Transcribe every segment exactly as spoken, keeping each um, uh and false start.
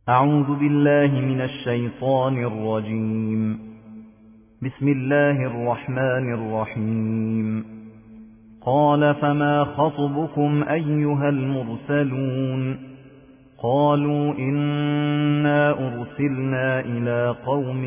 أعوذ بالله من الشيطان الرجيم. بسم الله الرحمن الرحيم. قال فما خطبكم أيها المرسلون؟ قالوا إنا أرسلنا إلى قوم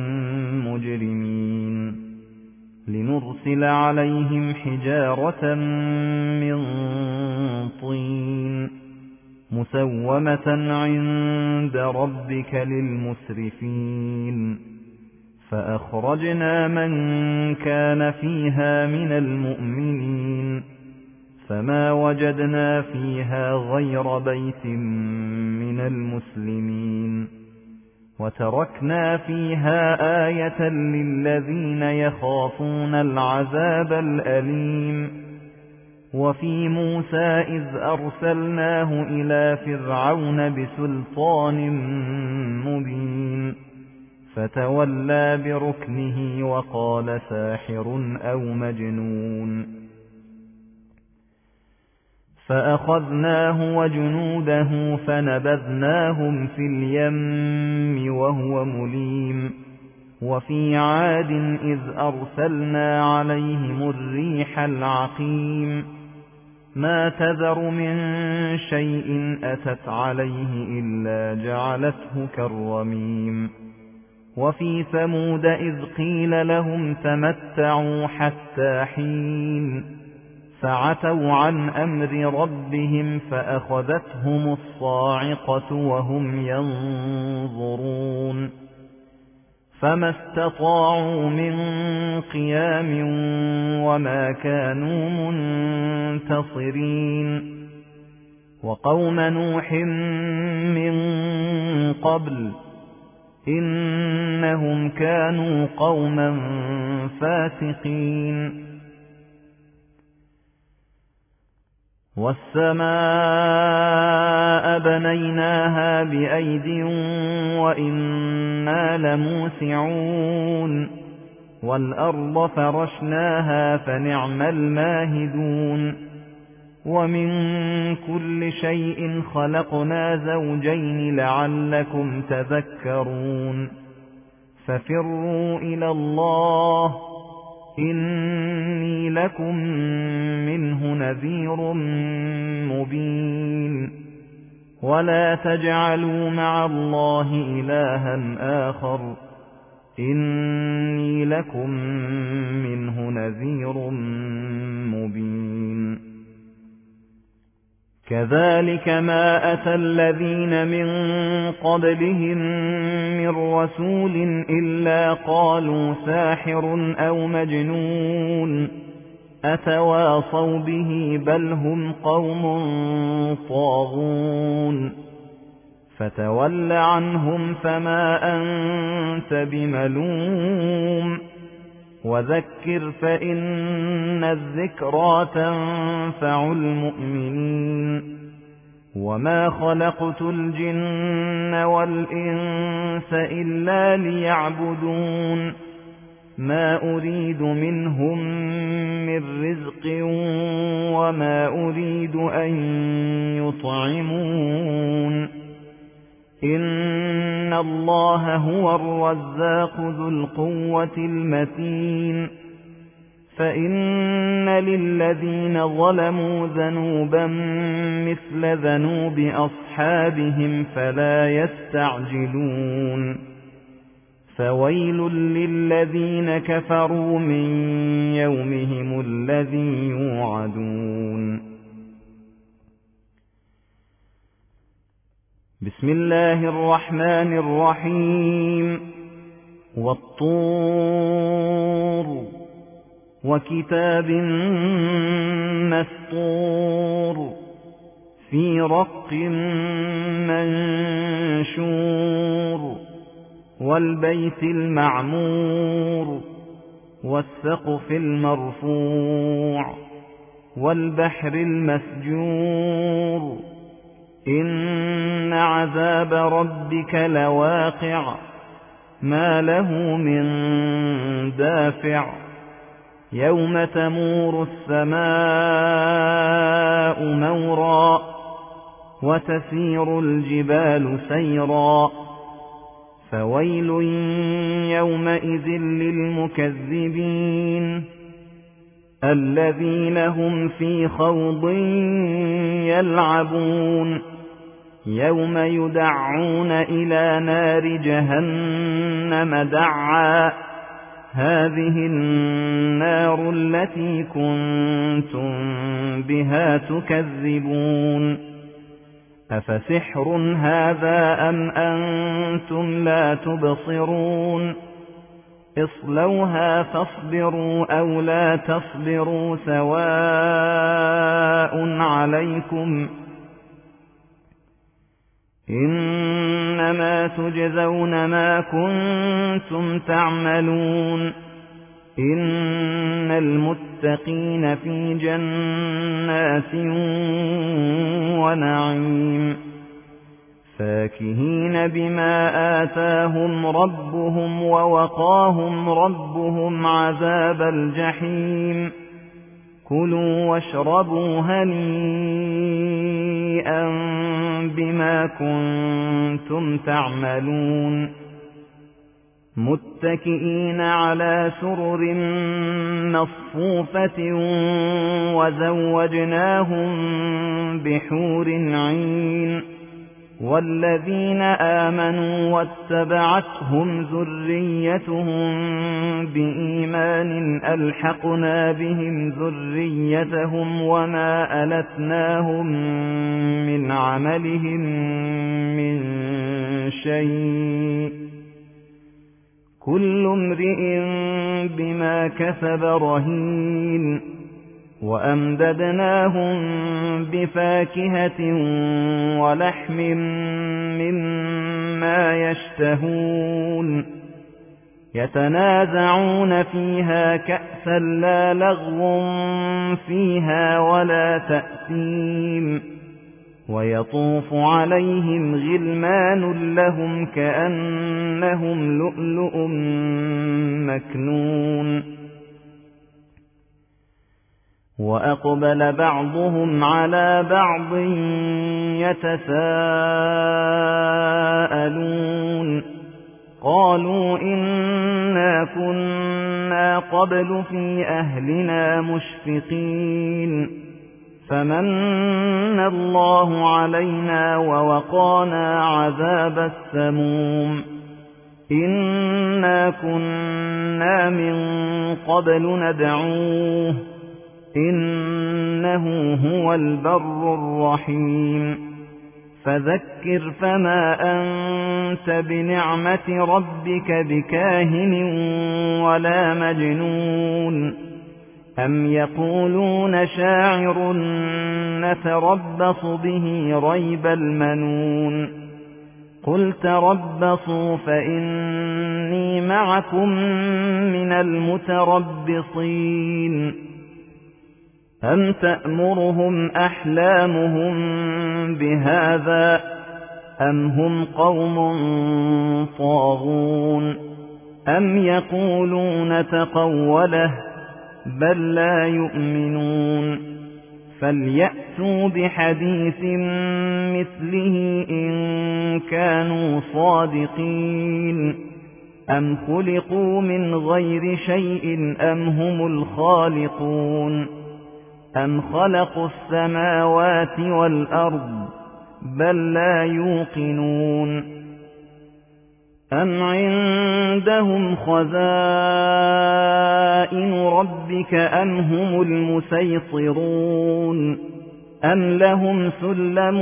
مجرمين لنرسل عليهم حجارة من طين مسومة عند ربك للمسرفين فأخرجنا من كان فيها من المؤمنين فما وجدنا فيها غير بيت من المسلمين وتركنا فيها آية للذين يخافون العذاب الأليم. وفي موسى إذ أرسلناه إلى فرعون بسلطان مبين فتولى بركنه وقال ساحر أو مجنون فأخذناه وجنوده فنبذناهم في اليم وهو مليم. وفي عاد إذ أرسلنا عليهم الريح العقيم ما تذر من شيء أتت عليه إلا جعلته كالرميم. وفي ثمود إذ قيل لهم تمتعوا حتى حين فعتوا عن أمر ربهم فأخذتهم الصاعقة وهم ينظرون فما استطاعوا من قيام وما كانوا منتصرين. وقوم نوح من قبل إنهم كانوا قوما فاسقين. والسماء بنيناها بأيد وإنا لموسعون والأرض فرشناها فنعم الماهدون. ومن كل شيء خلقنا زوجين لعلكم تذكرون. ففروا إلى الله إني لكم منه نذير مبين. ولا تجعلوا مع الله إلها آخر إني لكم منه نذير مبين. كذلك ما أتى الذين من قبلهم من رسول إلا قالوا ساحر أو مجنون أتواصوا به بل هم قوم طاغون. فتول عنهم فما أنت بملوم وذكر فإن الذكرى تنفع المؤمنين. وما خلقت الجن والإنس إلا ليعبدون ما أريد منهم من رزق وما أريد أن يطعمون إن الله هو الرزاق ذو القوة المتين. فإن للذين ظلموا ذنوبا مثل ذنوب أصحابهم فلا يستعجلون. فويل للذين كفروا من يومهم الذي يوعدون. بسم الله الرحمن الرحيم. والطور وكتاب مسطور في رق منشور والبيت المعمور والسقف المرفوع والبحر المسجور إن عذاب ربك لواقع ما له من دافع يوم تمور السماء مورا وتسير الجبال سيرا فويل يومئذ للمكذبين الذين هم في خوض يلعبون يوم يدعون إلى نار جهنم دعا هذه النار التي كنتم بها تكذبون أفسحر هذا أم أنتم لا تبصرون اصلوها فاصبروا أو لا تصبروا سواء عليكم إنما تجزون ما كنتم تعملون إن المتقين في جنات ونعيم فاكهين بما آتاهم ربهم ووقاهم ربهم عذاب الجحيم كلوا واشربوا هنيئا بما كنتم تعملون متكئين على سرر مصفوفة وزوجناهم بحور عين والذين آمنوا واتبعتهم ذريتهم بإيمان ألحقنا بهم ذريتهم وما ألتناهم من عملهم من شيء كل امرئ بما كسب رهين وأمددناهم بفاكهة ولحم مما يشتهون يتنازعون فيها كأسا لا لغو فيها ولا تأثيم ويطوف عليهم غلمان لهم كأنهم لؤلؤ مكنون وأقبل بعضهم على بعض يتساءلون قالوا إنا كنا قبل في أهلنا مشفقين فمن الله علينا ووقانا عذاب السموم إنا كنا من قبل ندعوه إنه هو البر الرحيم فذكر فما أنت بنعمة ربك بكاهن ولا مجنون أم يقولون شاعر نتربص به ريب المنون قل تربصوا فإني معكم من المتربصين أم تأمرهم أحلامهم بهذا أم هم قوم طاغون أم يقولون تقوله بل لا يؤمنون فليأتوا بحديث مثله إن كانوا صادقين أم خلقوا من غير شيء أم هم الخالقون أم خلقوا السماوات والأرض بل لا يوقنون أم عندهم خزائن ربك أم هم المسيطرون أم لهم سلم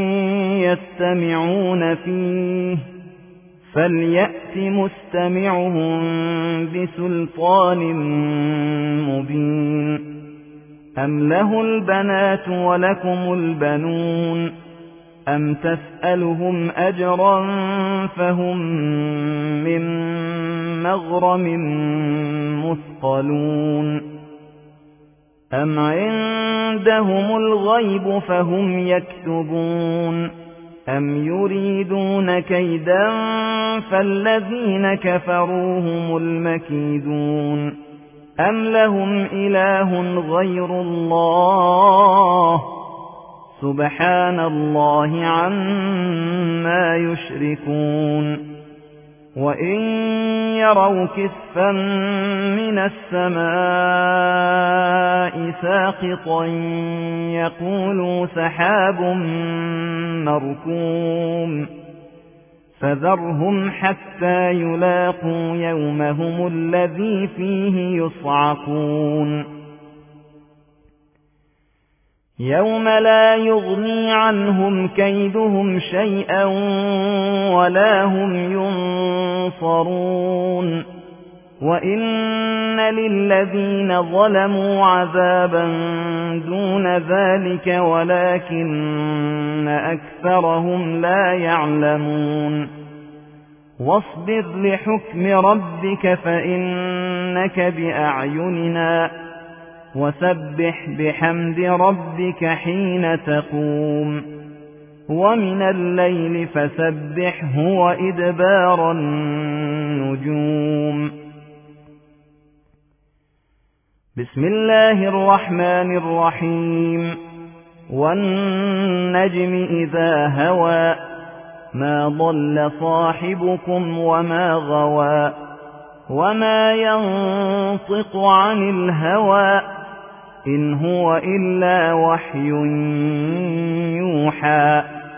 يستمعون فيه فليأت مستمعهم بسلطان مبين أم له البنات ولكم البنون أم تسألهم أجرا فهم من مغرم مثقلون أم عندهم الغيب فهم يكتبون أم يريدون كيدا فالذين كفروا هم المكيدون أم لهم إله غير الله سبحان الله عما يشركون وإن يروا كسفا من السماء ساقطا يقولوا سحاب مركوم فذرهم حتى يلاقوا يومهم الذي فيه يصعقون يوم لا يغني عنهم كيدهم شيئا ولا هم ينصرون وإن للذين ظلموا عذابا دون ذلك ولكن أكثرهم لا يعلمون واصبر لحكم ربك فإنك بأعيننا وسبح بحمد ربك حين تقوم ومن الليل فسبحه وإدبار النجوم بسم الله الرحمن الرحيم والنجم إذا هوى ما ضل صاحبكم وما غوى وما ينطق عن الهوى إن هو إلا وحي يوحى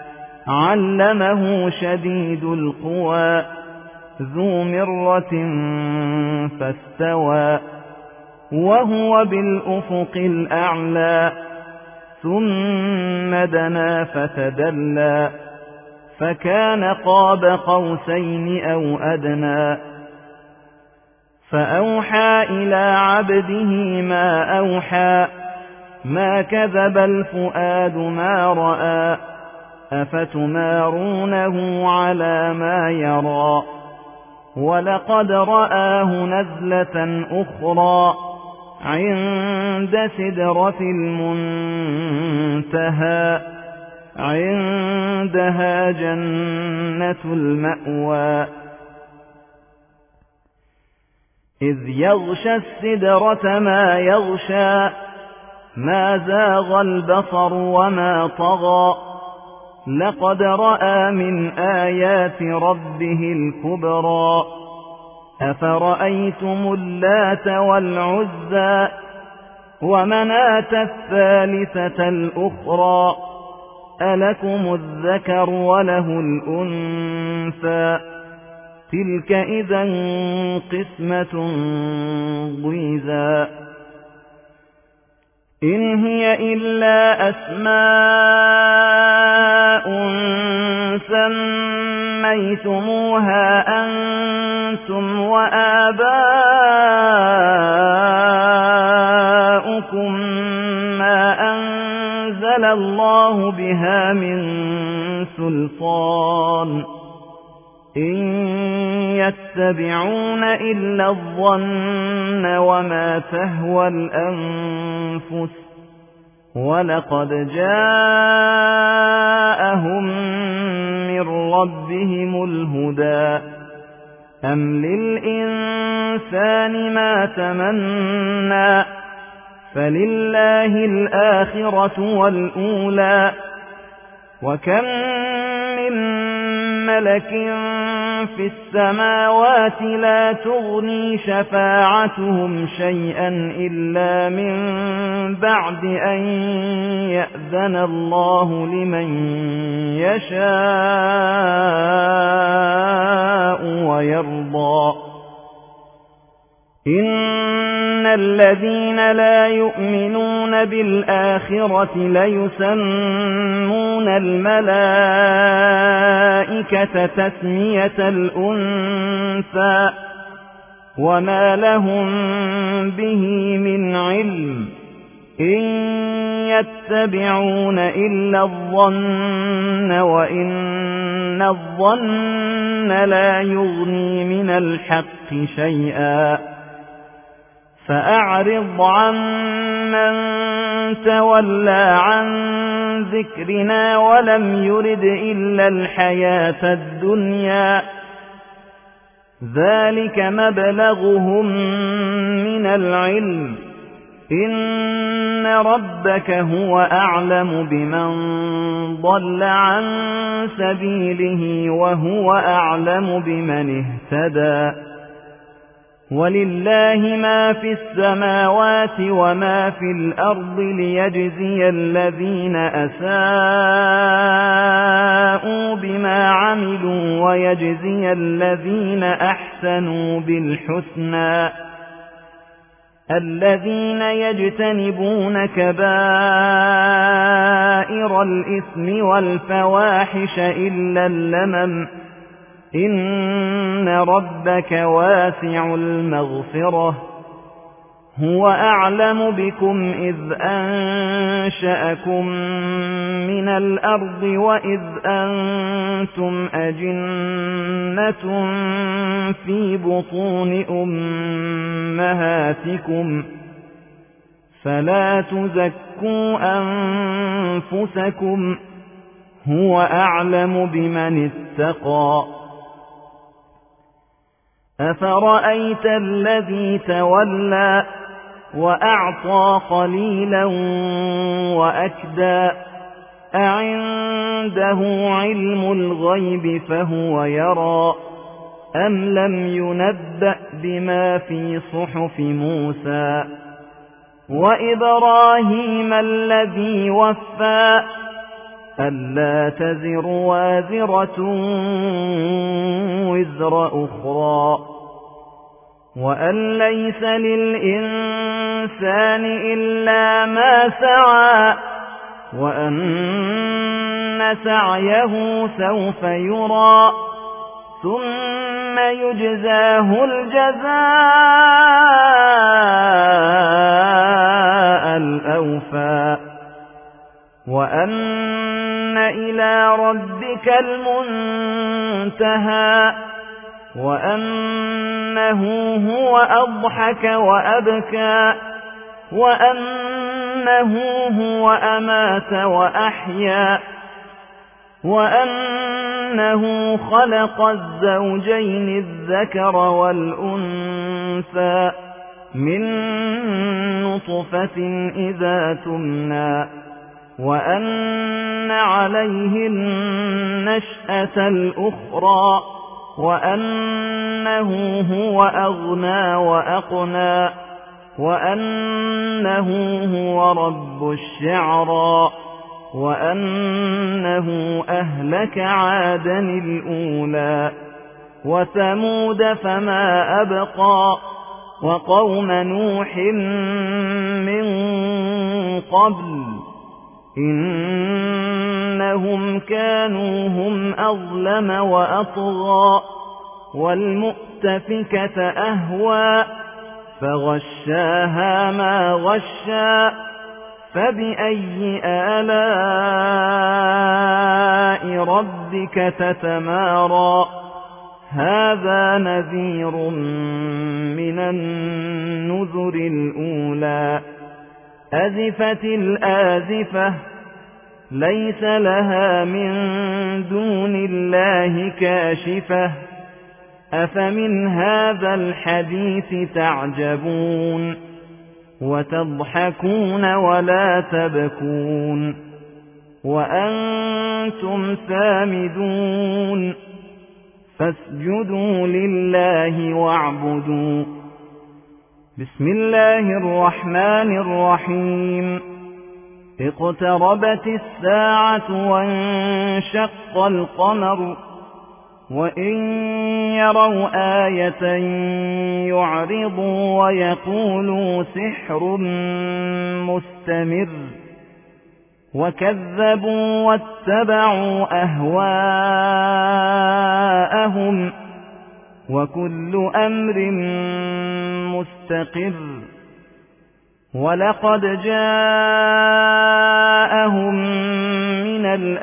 علمه شديد القوى ذو مرة فاستوى وهو بالأفق الأعلى ثم دنا فتدلى فكان قاب قوسين أو أدنى فأوحى إلى عبده ما أوحى ما كذب الفؤاد ما رأى أفتمارونه على ما يرى ولقد رآه نزلة أخرى عند سدرة المنتهى عندها جنة المأوى إذ يغشى السدرة ما يغشى ما زاغ البصر وما طغى لقد رأى من آيات ربه الكبرى أفرأيتم اللات والعزى ومناة الثالثة الأخرى ألكم الذكر وله الأنثى تلك إذا قسمة ضيزى إن هي إلا أسماء سميتموها أنتم وآباؤكم ما أنزل الله بها من سلطان إن يتبعون إلا الظن وما تهوى الأنفس ولقد جاءهم من ربهم الهدى أم للإنسان ما تمنى فلله الآخرة والأولى وكم من ملك في السماوات لا تغني شفاعتهم شيئا إلا من بعد أن يأذن الله لمن يشاء ويرضى إن الذين لا يؤمنون بالآخرة ليسمون الملائكة تسمية الأنثى وما لهم به من علم إن يتبعون إلا الظن وإن الظن لا يغني من الحق شيئا فأعرض عن من تولى عن ذكرنا ولم يرد إلا الحياة الدنيا ذلك مبلغهم من العلم إن ربك هو أعلم بمن ضل عن سبيله وهو أعلم بمن اهتدى ولله ما في السماوات وما في الأرض ليجزي الذين أساءوا بما عملوا ويجزي الذين أحسنوا بالحسنى الذين يجتنبون كبائر الإثم والفواحش إلا اللمم إن ربك واسع المغفرة هو أعلم بكم إذ أنشأكم من الأرض وإذ أنتم أجنة في بطون أمهاتكم فلا تزكوا أنفسكم هو أعلم بمن اتقى أفرأيت الذي تولى وأعطى قليلا وأكدى أعنده علم الغيب فهو يرى أم لم ينبأ بما في صحف موسى وإبراهيم الذي وفى ألا تزر وازرة وزر أخرى وأن ليس للإنسان إلا ما سعى وأن سعيه سوف يرى ثم يجزاه الجزاء الأوفى وأن إلى ربك المنتهى وأنه هو أضحك وأبكى وأنه هو أمات وأحيا وأنه خلق الزوجين الذكر والأنثى من نطفة إذا تمنى وأن عليه النشأة الأخرى وأنه هو أغنى وأقنى وأنه هو رب الشعرى وأنه أهلك عادا الأولى وثمود فما أبقى وقوم نوح من قبل إنهم كانوا هم أظلم وأطغى والمؤتفكة أهوى فغشاها ما غشى فبأي آلاء ربك تتمارى هذا نذير من النذر الأولى أزفت الآزفة ليس لها من دون الله كاشفة أفمن هذا الحديث تعجبون وتضحكون ولا تبكون وأنتم سامدون فاسجدوا لله واعبدوا بسم الله الرحمن الرحيم اقتربت الساعة وانشق القمر وإن يروا آية يعرضوا ويقولوا سحر مستمر وكذبوا واتبعوا أهواءهم وكل أمر مستقر ولقد جاءهم من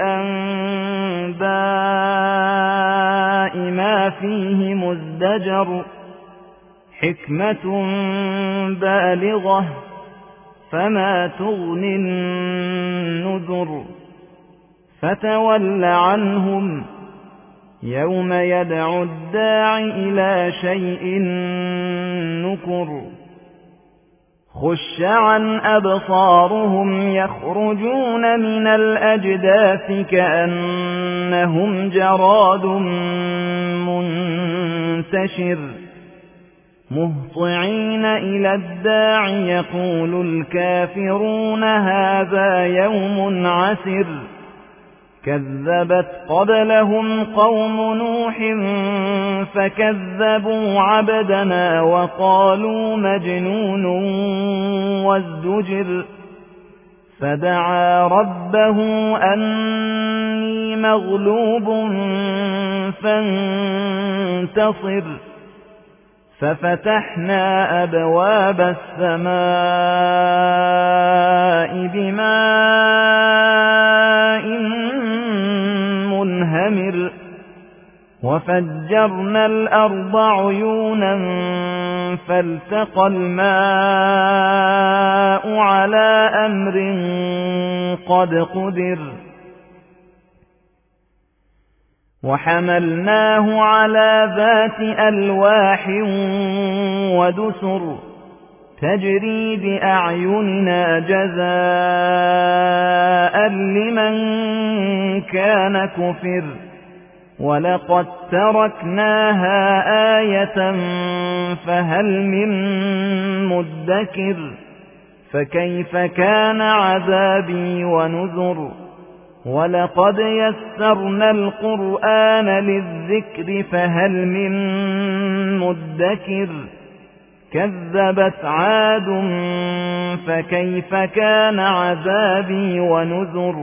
الأنباء ما فيه مزدجر حكمة بالغة فما تغني النذر فتول عنهم يوم يدعو الداع إلى شيء نكر خُشَّ عَنْ أَبْصَارُهُمْ يَخْرُجُونَ مِنَ الْأَجْدَاثِ كَأَنَّهُمْ جَرَادٌ مُنتَشِرٌ مُهْطِعِينَ إِلَى الدَّاعِ يَقُولُ الْكَافِرُونَ هَذَا يَوْمٌ عَسِرٌ كَذَّبَتْ قَبْلَهُمْ قَوْمُ نُوحٍ فَكَذَّبُوا عَبْدَنَا وَقَالُوا مَجْنُونٌ وَازْدُجِرَ فَدَعَا رَبَّهُ أَنِّي مَغْلُوبٌ فَانتَصِرْ فَفَتَحْنَا أَبْوَابَ السَّمَاءِ بِمَاءٍ مُنْهَمِرٍ وَفَجَّرْنَا الْأَرْضَ عُيُونًا فَالْتَقَى الْمَاءُ عَلَى أَمْرٍ قَدْ قُدِرَ وَحَمَلْنَاهُ عَلَى ذَاتِ أَلْوَاحٍ وَدُسُرٍ تَجْرِي بِأَعْيُنِنَا جَزَاءً لِمَنْ كَانَ كُفِرَ وَلَقَدْ تَرَكْنَاهَا آيَةً فَهَلْ مِن مُّدَّكِرٍ فَكَيْفَ كَانَ عَذَابِي وَنُذُرِ وَلَقَدْ يَسَّرْنَا الْقُرْآنَ لِلذِّكْرِ فَهَلْ مِن مُّدَّكِرٍ كَذَّبَتْ عَادٌ فَكَيْفَ كَانَ عَذَابِي وَنُذُرِ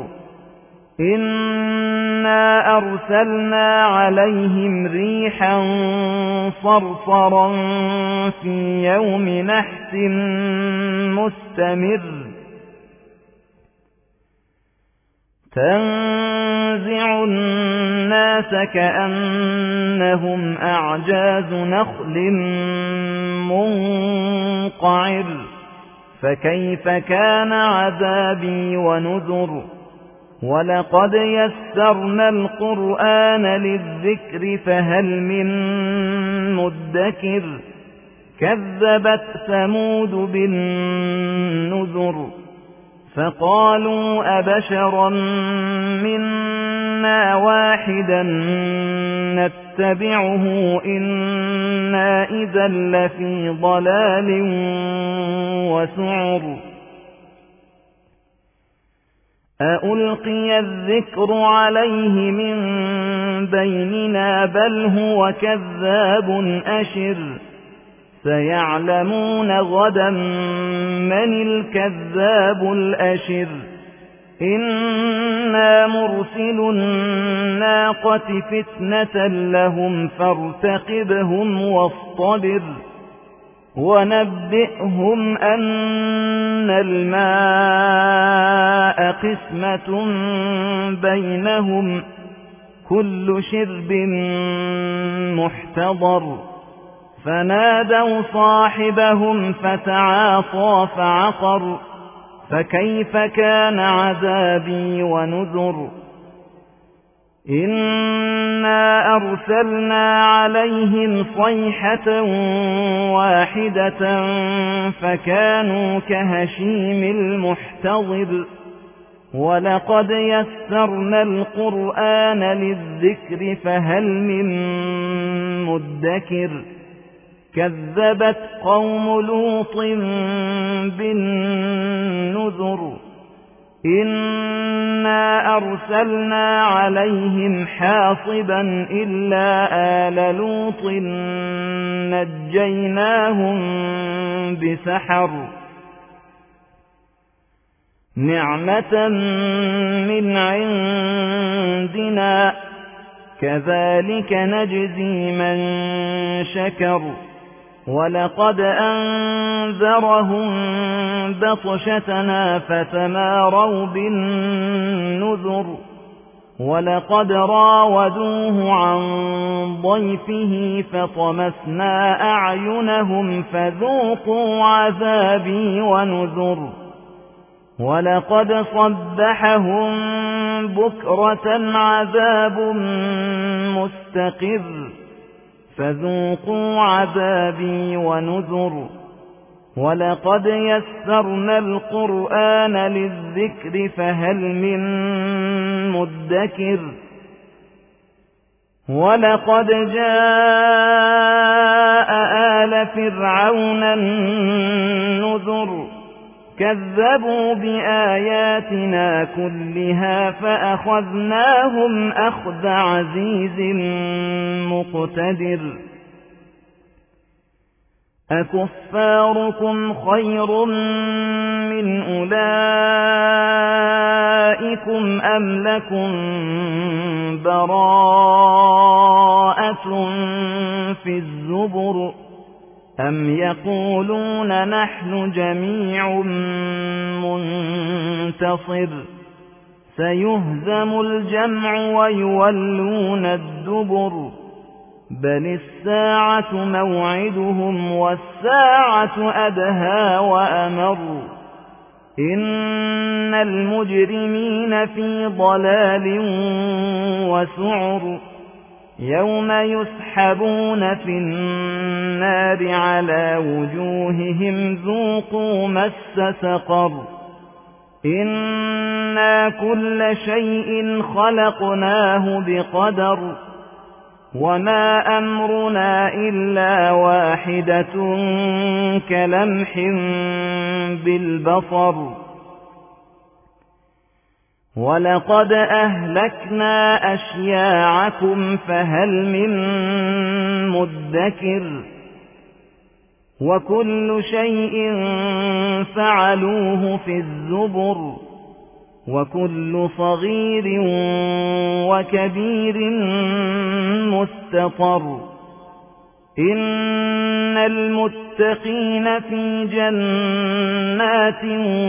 إِنَّا أَرْسَلْنَا عَلَيْهِمْ رِيحًا صَرْصَرًا فِي يَوْمِ نَحْسٍ مُسْتَمِرٍّ تَنزِعُ النَّاسَ كَأَنَّهُمْ أَعْجَازُ نَخْلٍ مُنقَعِرٍ فَكَيْفَ كَانَ عَذَابِي وَنُذُرِ وَلَقَدْ يَسَّرْنَا الْقُرْآنَ لِلذِّكْرِ فَهَلْ مِن مُّدَّكِرٍ كَذَّبَتْ ثَمُودُ بِالنُّذُرِ فَقَالُوا أَبَشَرًا مِنَّا وَاحِدًا نَتَّبِعُهُ إِنَّا إِذًا لَّفِي ضَلَالٍ وَسُعُرٍ أَأُلْقِيَ الذِّكْرُ عَلَيْهِ مِن بَيْنِنَا بَلْ هُوَ كَذَّابٌ أَشِرٌ سَيَعْلَمُونَ غَدًا مَّنِ الْكَذَّابُ الْأَشِرُ إِنَّا مُرْسِلُو النَّاقَةِ فِتْنَةً لَّهُمْ فَارْتَقِبْهُمْ وَاصْطَبِرْ وَنَبِّئْهُمْ أَنَّ الْمَاءَ قِسْمَةٌ بَيْنَهُمْ كُلُّ شِرْبٍ مُحْتَضَرٌ فَنَادَوْا صَاحِبَهُمْ فَتَعَاطَىٰ فَعَقَرَ فَكَيْفَ كَانَ عَذَابِي وَنُذُرِ إِنَّا أَرْسَلْنَا عَلَيْهِمْ صَيْحَةً وَاحِدَةً فَكَانُوا كَهَشِيمِ الْمُحْتَظِرِ وَلَقَدْ يَسَّرْنَا الْقُرْآنَ لِلذِّكْرِ فَهَلْ مِن مُّدَّكِرٍ كَذَّبَتْ قَوْمُ لُوطٍ بِالنُّذُرِ إِنَّا أَرْسَلْنَا عَلَيْهِمْ حَاصِبًا إِلَّا آلَ لُوطٍ نَجَّيْنَاهُم بِسَحَرٍ نِعْمَةً مِنْ عِندِنَا كَذَلِكَ نَجْزِي مَن شَكَرَ وَلَقَدْ أَنذَرَهُم بَطْشَتَنَا فَتَمَارَوْا بِالنُّذُرِ وَلَقَدْ رَاوَدُوهُ عَن ضَيْفِهِ فَطَمَسْنَا أَعْيُنَهُمْ فَذُوقُوا عَذَابِي وَنُذُرِ وَلَقَدْ صَبَّحَهُم بُكْرَةً عَذَابٌ مُسْتَقِرٌّ فَذُوقُوا عَذَابِي وَنُذُرِ ولقد يسرنا القرآن للذكر فهل من مدكر ولقد جاء آل فرعون النذر كذبوا بآياتنا كلها فأخذناهم أخذ عزيز مقتدر أكفاركم خير من أولئكم أم لكم براءة في الزبر أم يقولون نحن جميع منتصر سيهزم الجمع ويولون الدبر بل الساعة موعدهم والساعة أدهى وأمر إن المجرمين في ضلال وسعر يوم يسحبون في النار على وجوههم ذوقوا مس سقر إنا كل شيء خلقناه بقدر وما أمرنا إلا واحدة كلمح بالبصر ولقد أهلكنا أشياعكم فهل من مدكر وكل شيء فعلوه في الزبر وكل صغير وكبير مستطر إن المتقين في جنات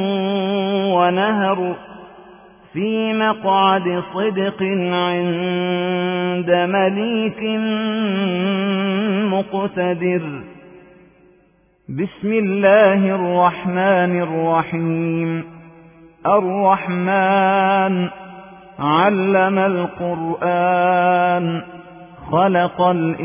ونهر في مقعد صدق عند مليك مقتدر بسم الله الرحمن الرحيم الرحمن علم القرآن خلق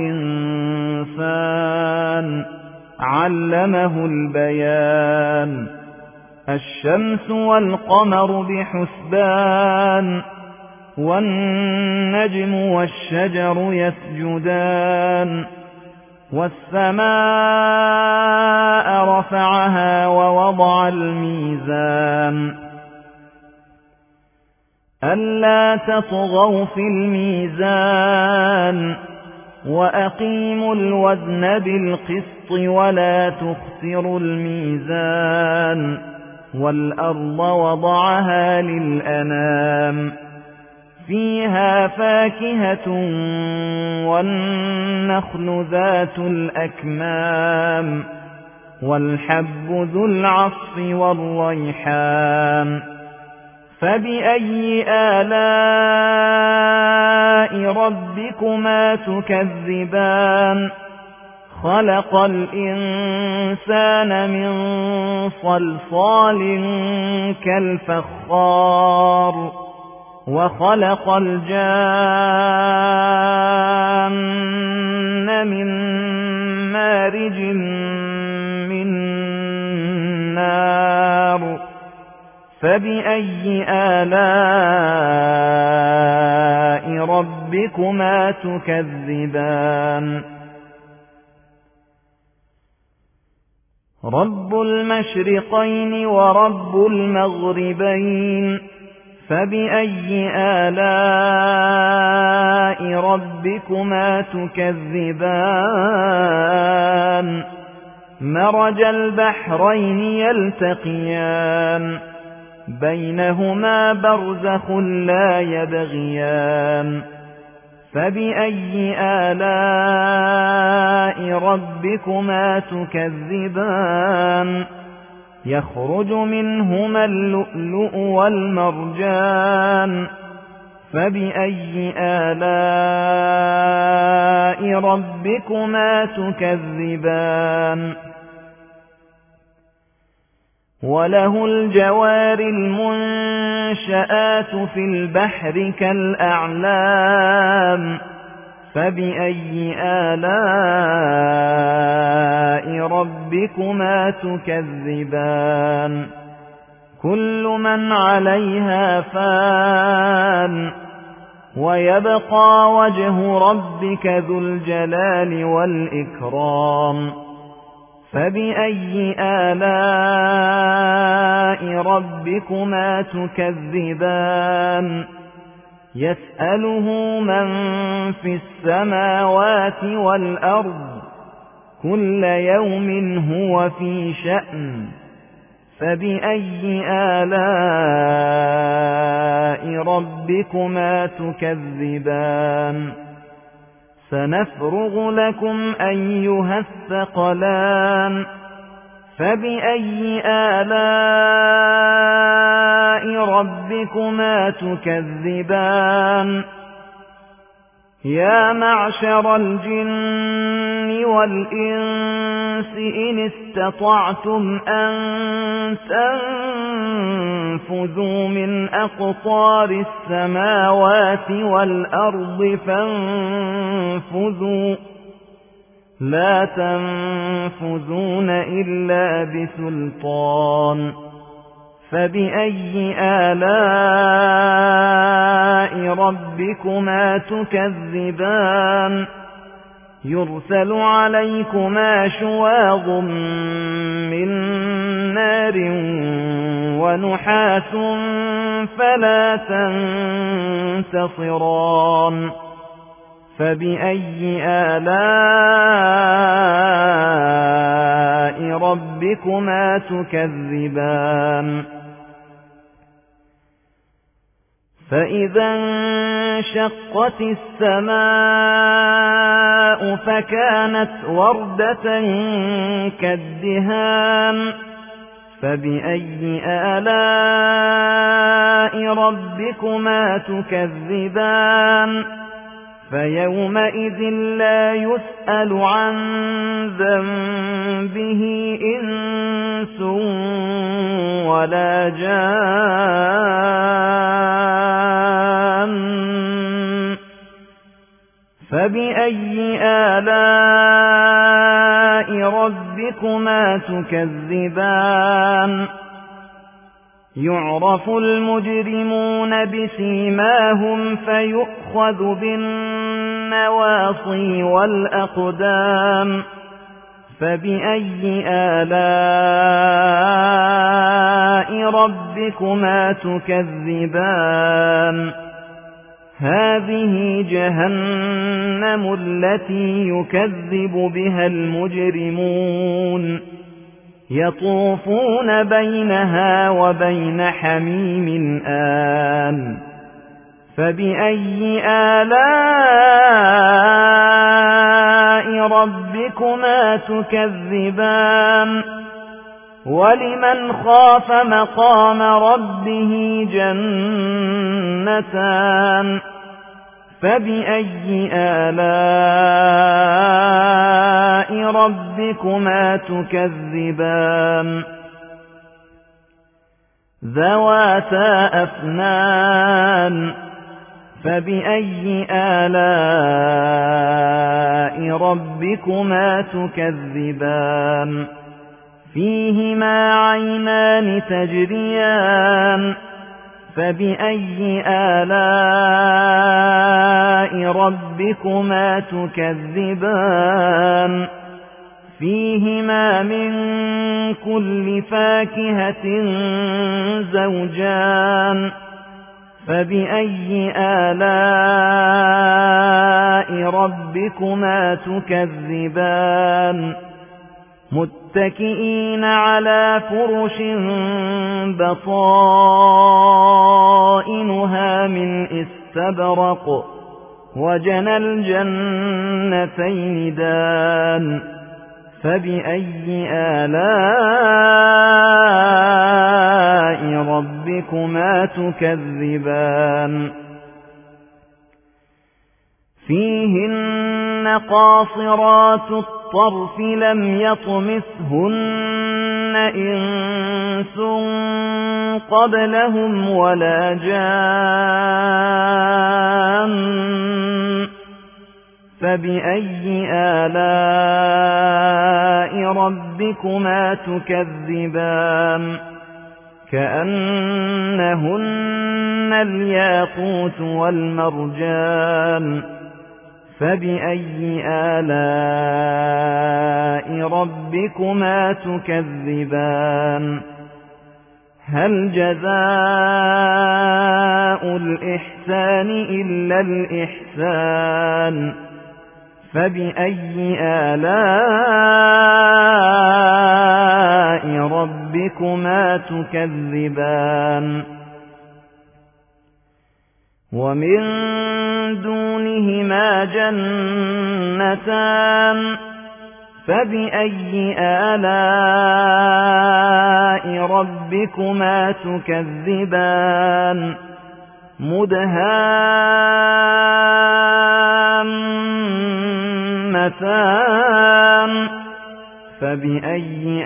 الإنسان علمه البيان الشمس والقمر بحسبان والنجم والشجر يسجدان والسماء رفعها ووضع الميزان ألا تطغوا في الميزان وأقيموا الوزن بالقسط ولا تخسروا الميزان والأرض وضعها للأنام فيها فاكهة والنخل ذات الأكمام والحب ذو العصف والريحان فبأي آلاء ربكما تكذبان خلق الإنسان من صلصال كالفخار وخلق الجان من مارج من نار فبأي آلاء ربكما تكذبان رب المشرقين ورب المغربين فبأي آلاء ربكما تكذبان مرج البحرين يلتقيان بينهما برزخ لا يبغيان فبأي آلاء ربكما تكذبان يخرج منهما اللؤلؤ والمرجان فبأي آلاء ربكما تكذبان وله الجوار المنشآت في البحر كالأعلام فبأي آلاء ربكما تكذبان كل من عليها فان ويبقى وجه ربك ذو الجلال والإكرام فبأي آلاء ربكما تكذبان يسأله من في السماوات والأرض كل يوم هو في شأن فبأي آلاء ربكما تكذبان سنفرغ لكم أيها الثقلان فبأي آلاء ربكما تكذبان يا معشر الجن والإنس إن استطعتم أن تنفذوا من أقطار السماوات والأرض فانفذوا لا تنفذون إلا بسلطان فبأي آلاء ربكما تكذبان يرسل عليكما شواظ من نار ونحاس فلا تنتصران فبأي آلاء ربكما تكذبان فإذا انشقت السماء فكانت وردة كالدهان فبأي آلاء ربكما تكذبان فيومئذ لا يسأل عن ذنبه إنس ولا جان فبأي آلاء ربكما تكذبان يعرف المجرمون بسيماهم فيؤخذ بالنواصي والأقدام فبأي آلاء ربكما تكذبان هذه جهنم التي يكذب بها المجرمون يطوفون بينها وبين حميم آن فبأي آلاء ربكما تكذبان ولمن خاف مقام ربه جنتان فبأي آلاء ربكما تكذبان ذواتا أفنان فبأي آلاء ربكما تكذبان فيهما عينان تجريان فبأي آلاء ربكما تكذبان فيهما من كل فاكهة زوجان فبأي آلاء ربكما تكذبان متكئين على فرش بطائنها من استبرق وجنى الجنتين دان فبأي آلاء ربكما تكذبان فيهن قاصرات الطرف لم يطمثهن إنس قبلهم ولا جان فبأي آلاء ربكما تكذبان كأنهن الياقوت والمرجان فبأي آلاء ربكما تكذبان هل جزاء الإحسان إلا الإحسان فبأي آلاء ربكما تكذبان ومن دونهما جنتان فبأي آلاء ربكما تكذبان مدهامتان فبأي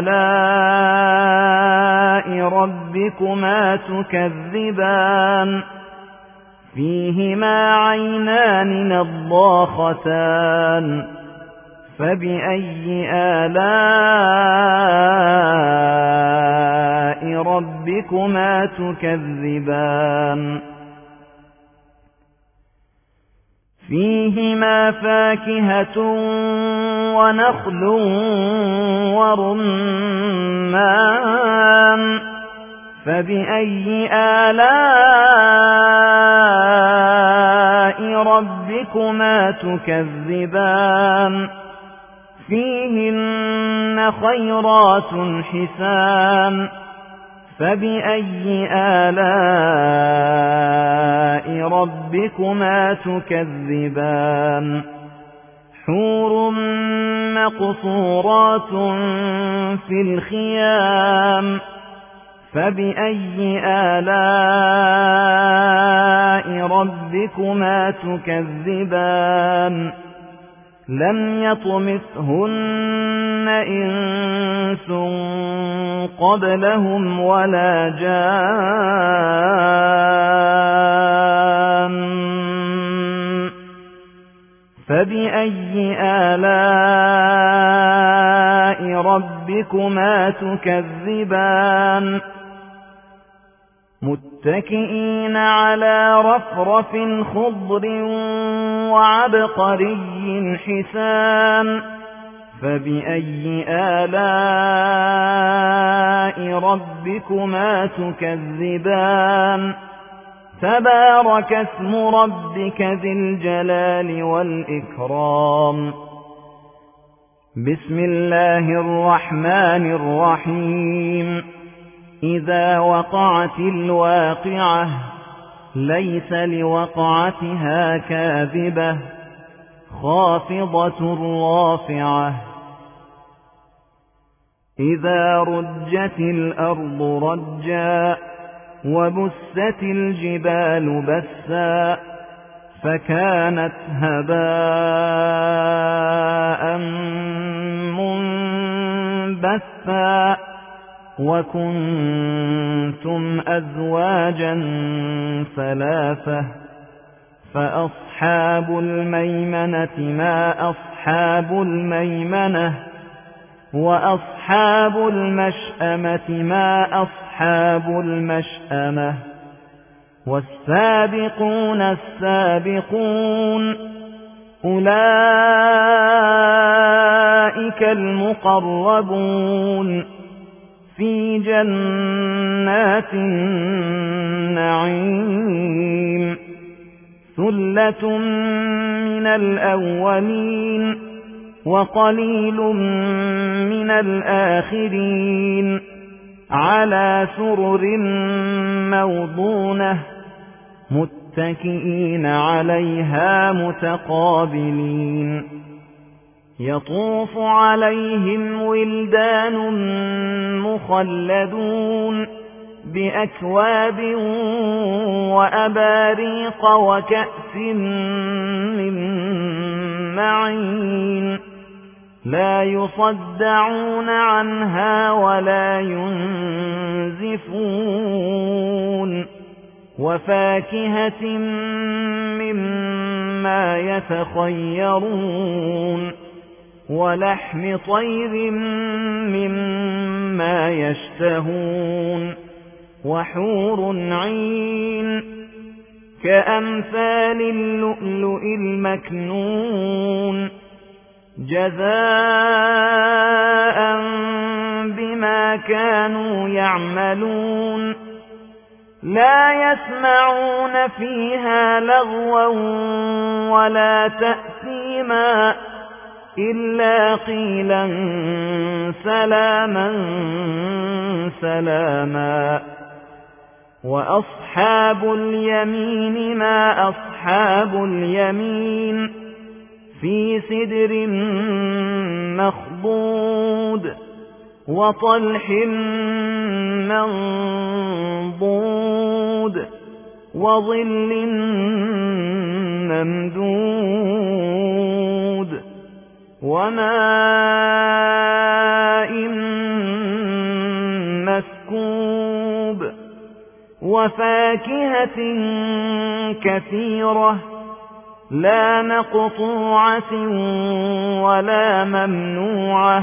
آلاء ربكما تكذبان فيهما عينان نضاختان فبأي آلاء ربكما تكذبان فيهما فاكهة ونخل ورمان فبأي آلاء ربكما تكذبان فيهن خيرات حسان فبأي آلاء ربكما تكذبان حور مقصورات في الخيام فبأي آلاء ربكما تكذبان لم يطمثهن إنس قبلهم ولا جان فبأي آلاء ربكما تكذبان متكئين على رفرف خضر وعبقري حسان فبأي آلاء ربكما تكذبان تبارك اسم ربك ذي الجلال والإكرام بسم الله الرحمن الرحيم إذا وقعت الواقعة ليس لوقعتها كاذبة خافضة رافعة إذا رجت الأرض رجا وبست الجبال بسا فكانت هباء منبثا وكنتم أزواجا ثلاثة فأصحاب الميمنة ما أصحاب الميمنة وأصحاب المشأمة ما أصحاب المشأمة والسابقون السابقون أولئك المقربون في جنات النعيم ثلة من الأولين وقليل من الآخرين على سرر موضونة متكئين عليها متقابلين يطوف عليهم ولدان مخلدون بأكواب وأباريق وكأس من معين لا يصدعون عنها ولا ينزفون وفاكهة مما مما يتخيرون ولحم طير مما يشتهون وحور عين كأمثال اللؤلؤ المكنون جزاء بما كانوا يعملون لا يسمعون فيها لغوا ولا تأثيما إلا قيلا سلاما سلاما وأصحاب اليمين ما أصحاب اليمين في سدر مخضود وطلح منضود وظل ممدود وماء مسكوب وفاكهة كثيرة لا مقطوعة ولا ممنوعة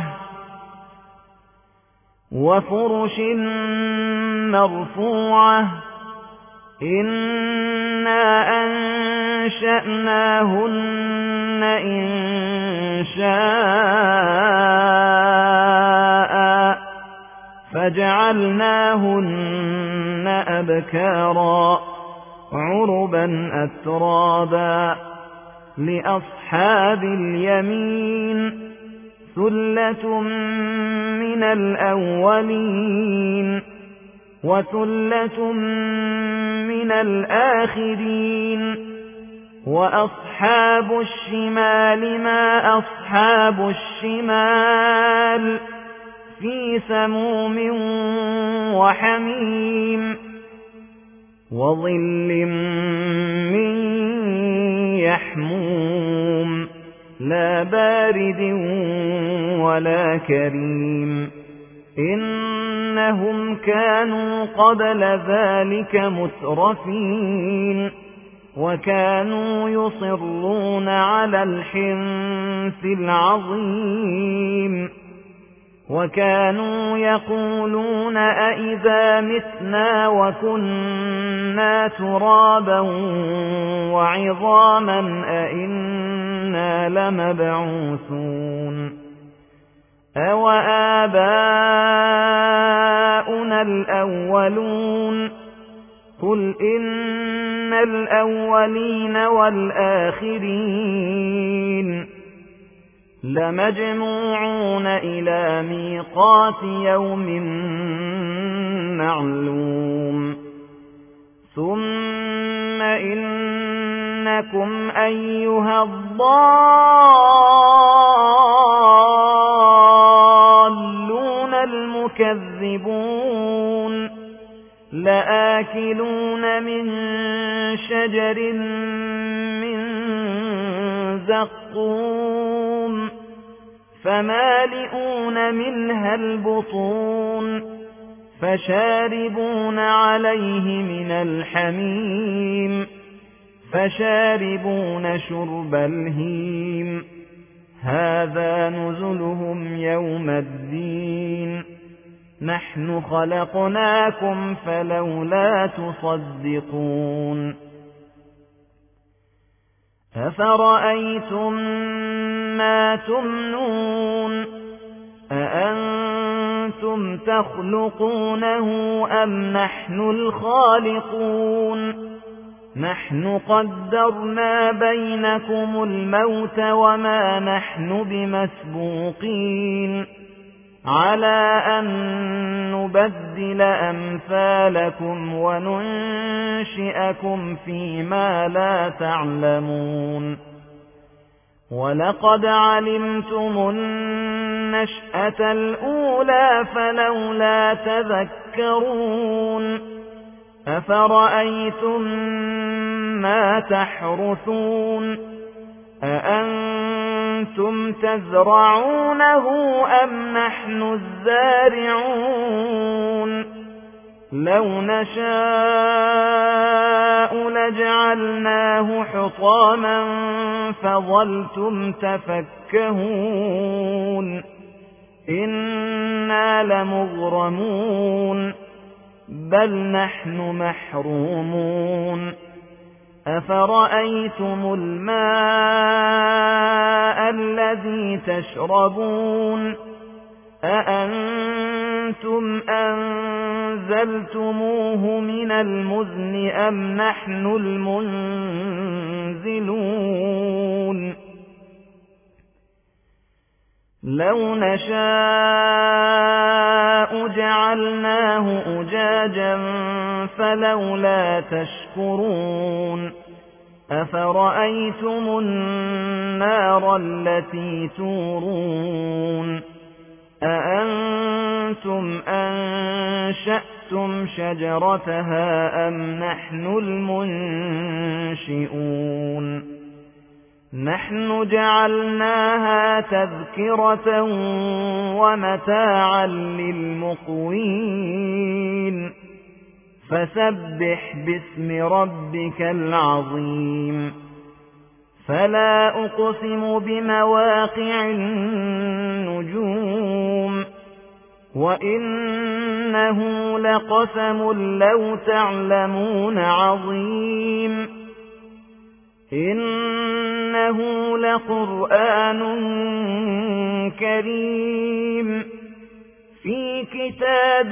وفرش مرفوعة إنا أنشأناهن إن شاء فجعلناهن أبكارا عربا أترابا لأصحاب اليمين ثلة من الأولين وثلة من الآخرين وأصحاب الشمال ما أصحاب الشمال في سموم وحميم وظل من يحموم لا بارد ولا كريم إنهم كانوا قبل ذلك مترفين وكانوا يصرون على الحنث العظيم وكانوا يقولون أئذا متنا وكنا ترابا وعظاما أئنا لمبعوثون أو آباؤنا الأولون قل إن الأولين والآخرين لمجموعون إلى ميقات يوم معلوم ثم إنكم أيها الضالون المكذبون لآكلون من شجر من زقوم فمالئون منها البطون فشاربون عليه من الحميم فشاربون شرب الهيم هذا نزلهم يوم الدين نحن خلقناكم فلولا تصدقون أفرأيتم ما تمنون أأنتم تخلقونه أم نحن الخالقون نحن قدرنا بينكم الموت وما نحن بمسبوقين على أن نبدل أمثالكم وننشئكم فيما لا تعلمون ولقد علمتم النشأة الأولى فلولا تذكرون أفرأيتم ما تحرثون أأنتم تزرعونه أم نحن الزارعون لو نشاء لجعلناه حطاما فظلتم تفكهون إنا لمغرمون بل نحن محرومون أفرأيتم الماء الذي تشربون أأنتم أنزلتموه من المزن أم نحن المنزلون لو نشاء جعلناه أجاجا فلولا تشكرون أفرأيتم النار التي تورون أأنتم أنشأتم شجرتها أم نحن المنشئون نحن جعلناها تذكرة ومتاعا للمقوين فسبح باسم ربك العظيم فلا أقسم بمواقع النجوم وإنه لقسم لو تعلمون عظيم إنه لقرآن كريم في كتاب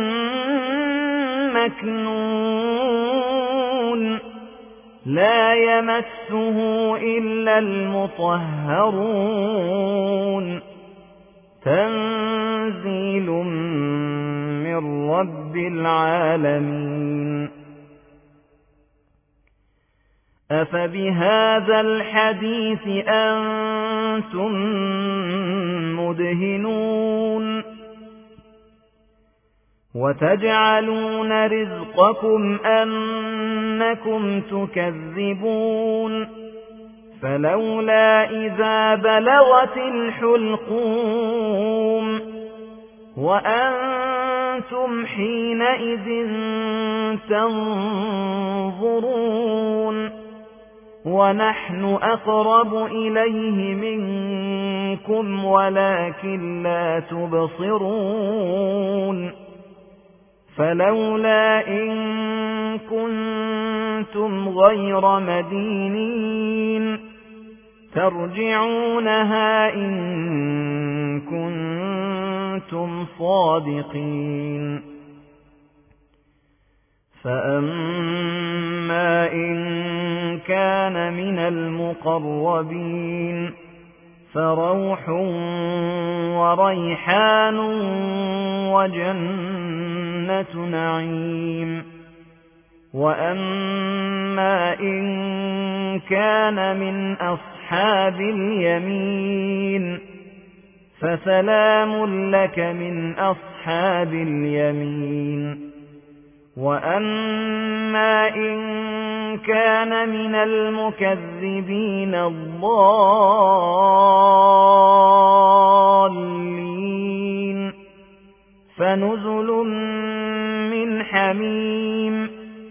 مكنون لا يمسه إلا المطهرون تنزيل من رب العالمين أفبهذا الحديث أنتم مدهنون وتجعلون رزقكم أنكم تكذبون فلولا إذا بلغت الحلقوم وأنتم حينئذ تنظرون ونحن أقرب إليه منكم ولكن لا تبصرون فلولا إن كنتم غير مدينين ترجعونها إن كنتم صادقين فأما إن كان من المقربين فروح وريحان وجنة نعيم وأما إن كان من أصحاب اليمين فسلام لك من أصحاب اليمين وأما إن كان من المكذبين الضالين فنزل من حميم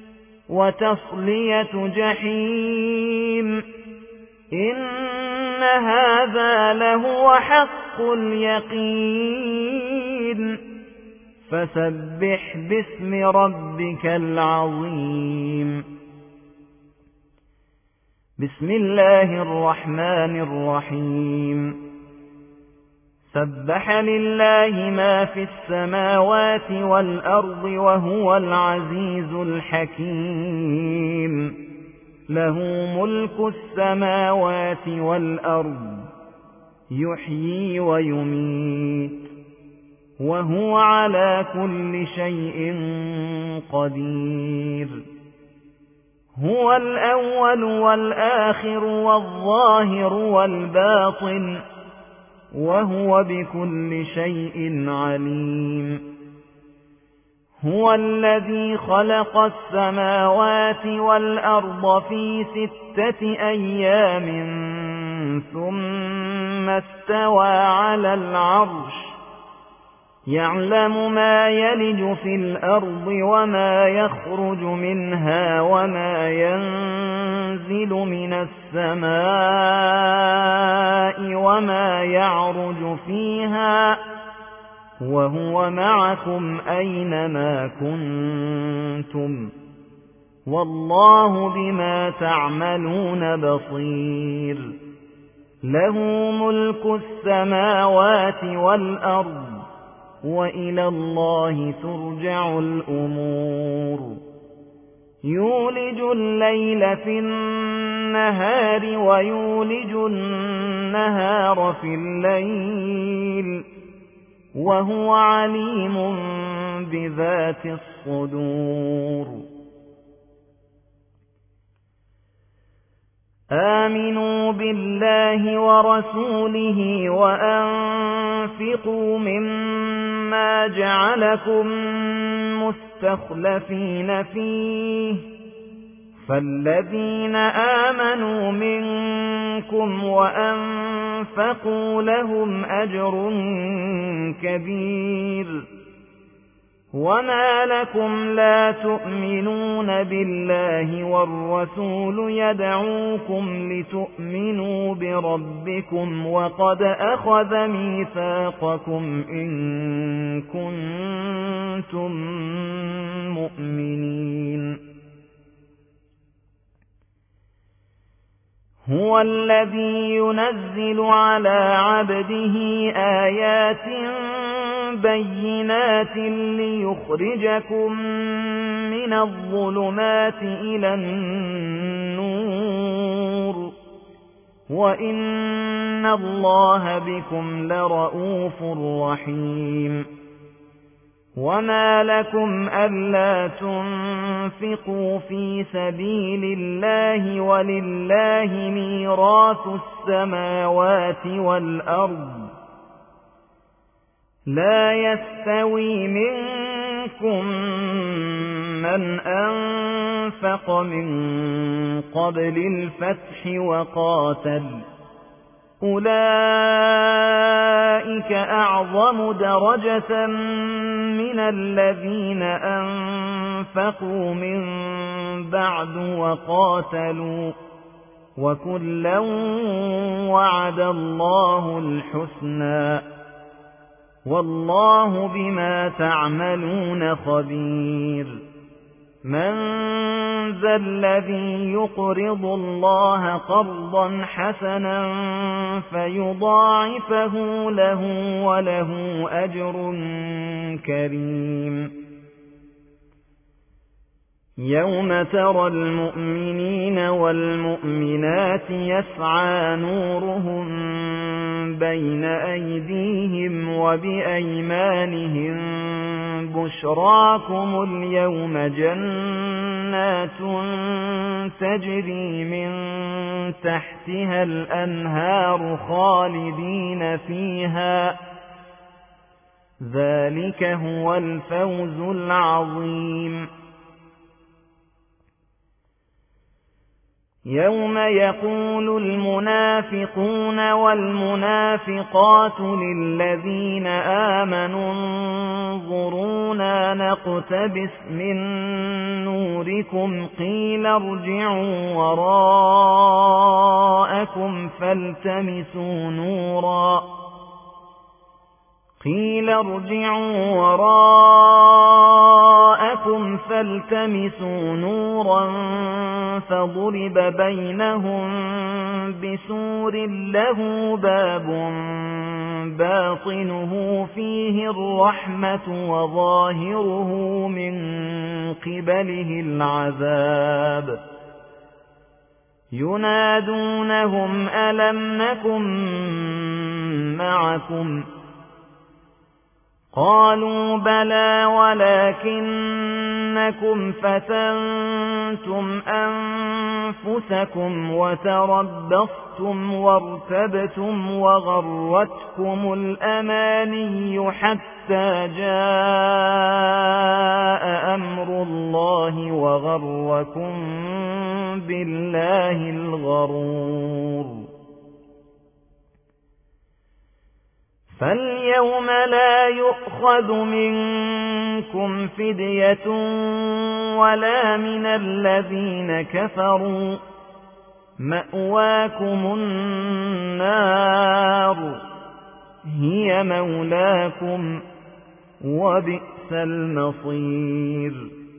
وتصلية جحيم إن هذا لهو حق اليقين فسبح باسم ربك العظيم بسم الله الرحمن الرحيم سبح لله ما في السماوات والأرض وهو العزيز الحكيم له ملك السماوات والأرض يحيي ويميت وهو على كل شيء قدير هو الأول والآخر والظاهر والباطن وهو بكل شيء عليم هو الذي خلق السماوات والأرض في ستة أيام ثم استوى على العرش يعلم ما يلج في الأرض وما يخرج منها وما ينزل من السماء وما يعرج فيها وهو معكم أينما كنتم والله بما تعملون بصير له ملك السماوات والأرض وإلى الله ترجع الأمور يولج الليل في النهار ويولج النهار في الليل وهو عليم بذات الصدور آمنوا بالله ورسوله وأنفقوا مما جعلكم مستخلفين فيه فالذين آمنوا منكم وأنفقوا لهم أجر كبير وما لكم لا تؤمنون بالله والرسول يدعوكم لتؤمنوا بربكم وقد أخذ ميثاقكم إن كنتم مؤمنين هو الذي ينزل على عبده آيات بينات ليخرجكم من الظلمات إلى النور وإن الله بكم لرؤوف رحيم وما لكم ألا تنفقوا في سبيل الله ولله ميراث السماوات والأرض لا يستوي منكم من أنفق من قبل الفتح وقاتل أولئك أعظم درجة من الذين أنفقوا من بعد وقاتلوا وكلا وعد الله الحسنى والله بما تعملون خبير من ذا الذي يقرض الله قرضا حسنا فيضاعفه له وله أجر كريم يوم ترى المؤمنين والمؤمنات يسعى نورهم بين أيديهم وبأيمانهم بشراكم اليوم جنات تجري من تحتها الأنهار خالدين فيها ذلك هو الفوز العظيم يوم يقول المنافقون والمنافقات للذين آمنوا انظرونا نقتبس من نوركم قيل ارجعوا وراءكم فالتمسوا نورا قيل ارجعوا وراءكم فالتمسوا نورا فضرب بينهم بسور له باب باطنه فيه الرحمة وظاهره من قبله العذاب ينادونهم ألم نكن معكم قالوا بلى ولكنكم فتنتم أنفسكم وتربصتم وارتبتم وغرتكم الأماني حتى جاء أمر الله وغركم بالله الغرور فاليوم لا يؤخذ منكم فدية ولا من الذين كفروا، مأواكم النار هي مولاكم وبئس المصير.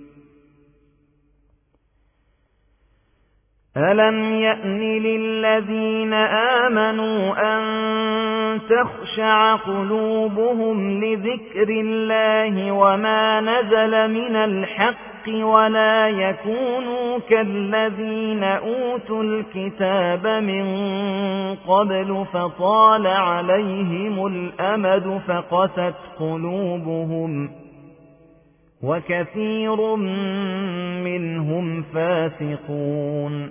ألم يأن للذين آمنوا أن تخشع قلوبهم لذكر الله وما نزل من الحق ولا يكونوا كالذين أوتوا الكتاب من قبل فطال عليهم الأمد فقست قلوبهم وكثير منهم فاسقون.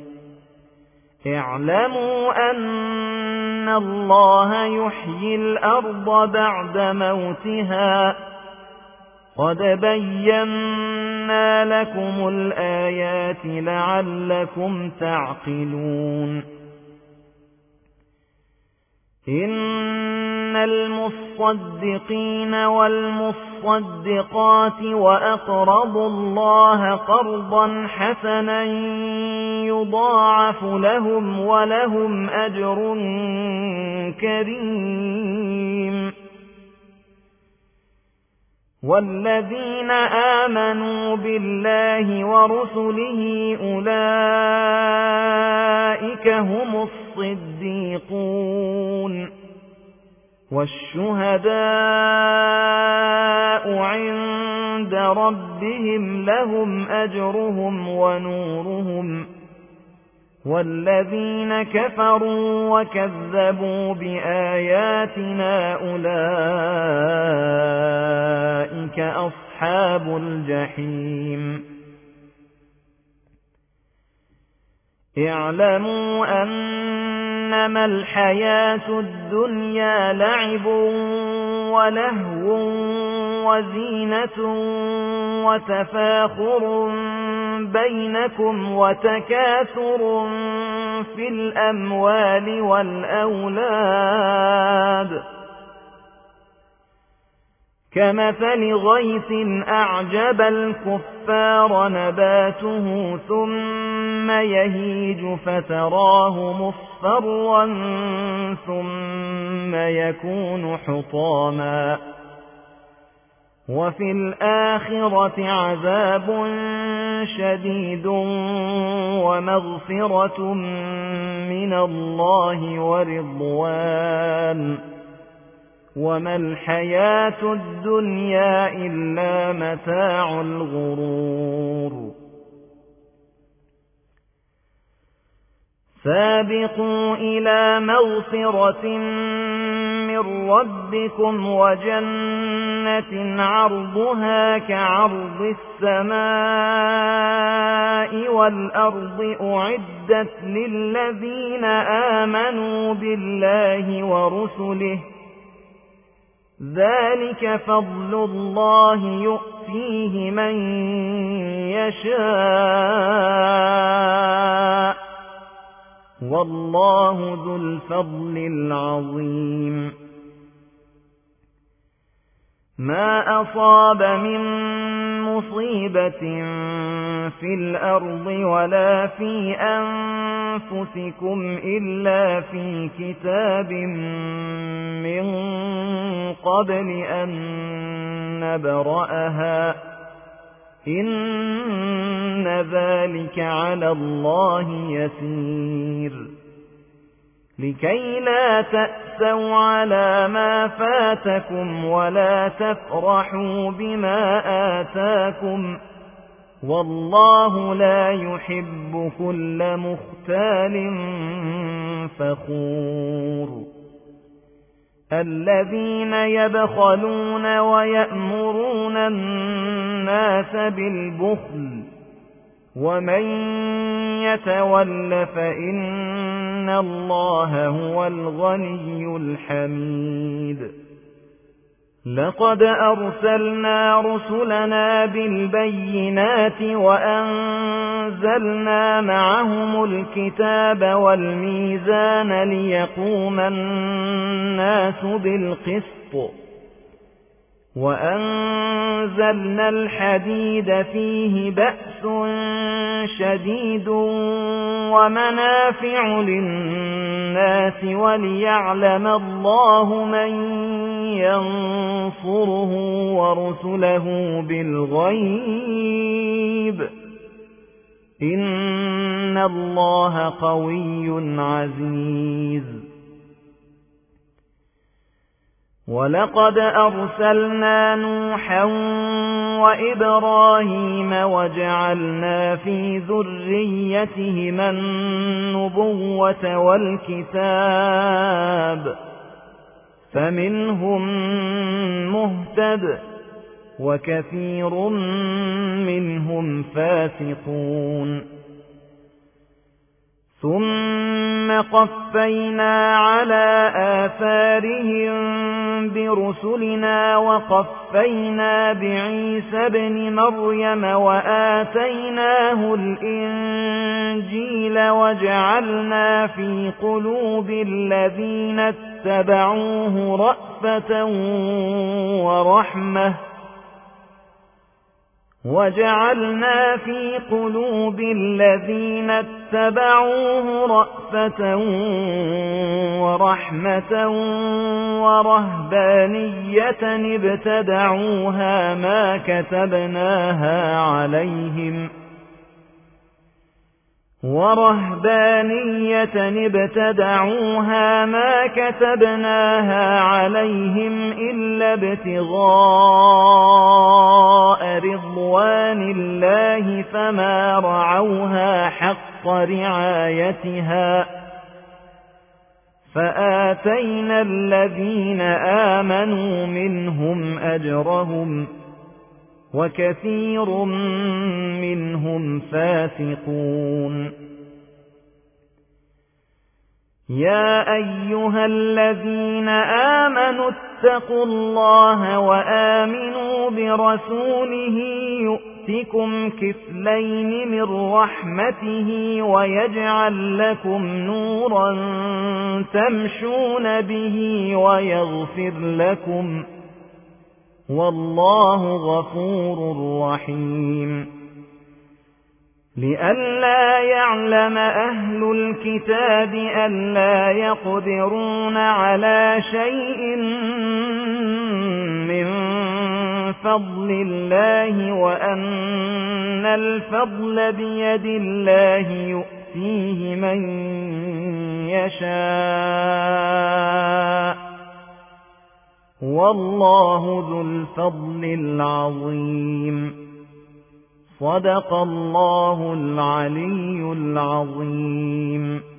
اعلموا أن الله يحيي الأرض بعد موتها قد بينا لكم الآيات لعلكم تعقلون. إن المصدقين والمصدقات وأقرضوا الله قرضا حسنا يضاعف لهم ولهم أجر كريم. والذين آمنوا بالله ورسله أولئك هم الصديقون والشهداء عند ربهم لهم أجرهم ونورهم. والذين كفروا وكذبوا بآياتنا أولئك أصحاب الجحيم. اعلموا أنما الحياة الدنيا لعب ولهو وزينة وتفاخر بينكم وتكاثر في الأموال والأولاد كمثل غيث أعجب الكفار نباته ثم يهيج فتراه مصفرا ثم يكون حطاما وفي الآخرة عذاب شديد ومغفرة من الله ورضوان وما الحياة الدنيا إلا متاع الغرور. سابقوا إلى مغفرة من ربكم وجنة عرضها كعرض السماء والأرض أعدت للذين آمنوا بالله ورسله ذلك فضل الله يؤتيه من يشاء والله ذو الفضل العظيم. ما أصاب من مصيبة في الأرض ولا في أنفسكم إلا في كتاب من قبل أن نبرأها إن ذلك على الله يسير. لكي لا تأسوا على ما فاتكم ولا تفرحوا بما آتاكم والله لا يحب كل مختال فخور. الذين يبخلون ويأمرون الناس بالبخل ومن يتول فإن الله هو الغني الحميد. لقد أرسلنا رسلنا بالبينات وأنزلنا معهم الكتاب والميزان ليقوم الناس بالقسط وأنزلنا الحديد فيه بأس شديد ومنافع للناس وليعلم الله من ينصره ورسله بالغيب إن الله قوي عزيز ولقد أرسلنا نوحا وإبراهيم وجعلنا في ذريتهما النبوة والكتاب فمنهم مهتد وكثير منهم فاسقون ثم قفينا على آثارهم برسلنا وقفينا بعيسى ابن مريم وآتيناه الإنجيل وجعلنا في قلوب الذين اتبعوه رأفة ورحمة وجعلنا في قلوب الذين اتبعوه رأفة ورحمة ورهبانية ابتدعوها ما كتبناها عليهم ورهبانية ابتدعوها ما كتبناها عليهم إلا ابتغاء رضوان الله فما رعوها حق رعايتها فآتينا الذين آمنوا منهم أجرهم وكثير منهم فاسقون يا أيها الذين آمنوا اتقوا الله وآمنوا برسوله يؤتكم كفلين من رحمته ويجعل لكم نورا تمشون به ويغفر لكم والله غفور رحيم لئلا يعلم أهل الكتاب ألا يقدرون على شيء من فضل الله وأن الفضل بيد الله يؤتيه من يشاء والله ذو الفضل العظيم صدق الله العلي العظيم.